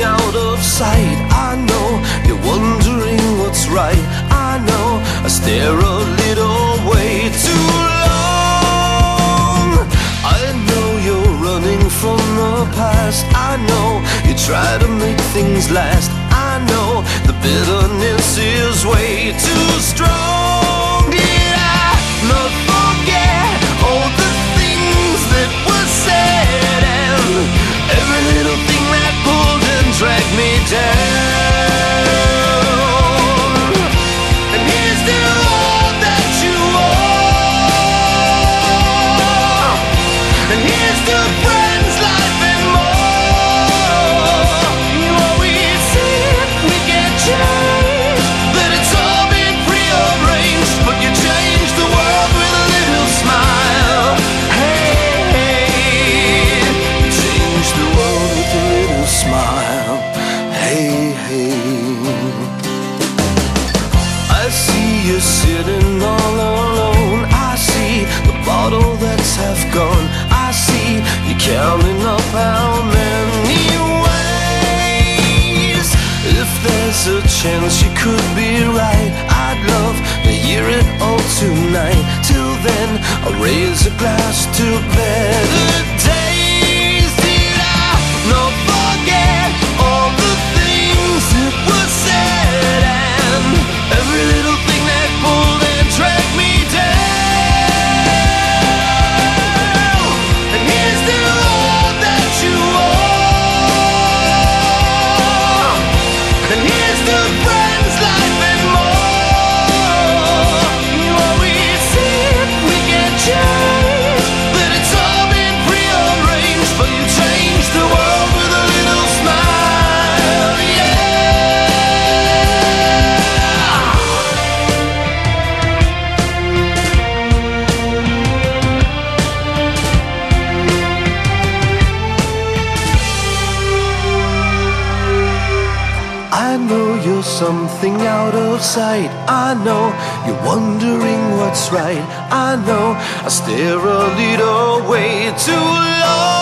something out of sight. I know you're wondering what's right. I know I stare a little way too long. I know you're running from the past. I know you try to make things last. I know the bitterness is way too strong. Did I not forget all the things that were said, and every little thing that pulled and dragged me down? And here's to all that you are, and here's to friends, life and more. You always said we can't change, that it's all been prearranged, but you changed the world with a little smile. Hey, hey, you changed the world with a little smile. Hey, hey, I see you sitting all alone. I see the bottle that's half gone. I see you counting up how many ways. If there's a chance you could be right, I'd love to hear it all tonight. Till then, I'll raise a glass to better days. Did I not forget all the things that were said, and every little thing that pulled and dragged me down? And here's to all that you are, and here's to friends, life and more. You always said we can't change, that it's all been prearranged, but you changed the world with a little smile. Yeah. I know you're something out of sight. I know you're wondering what's right. I know I stare a little way too long.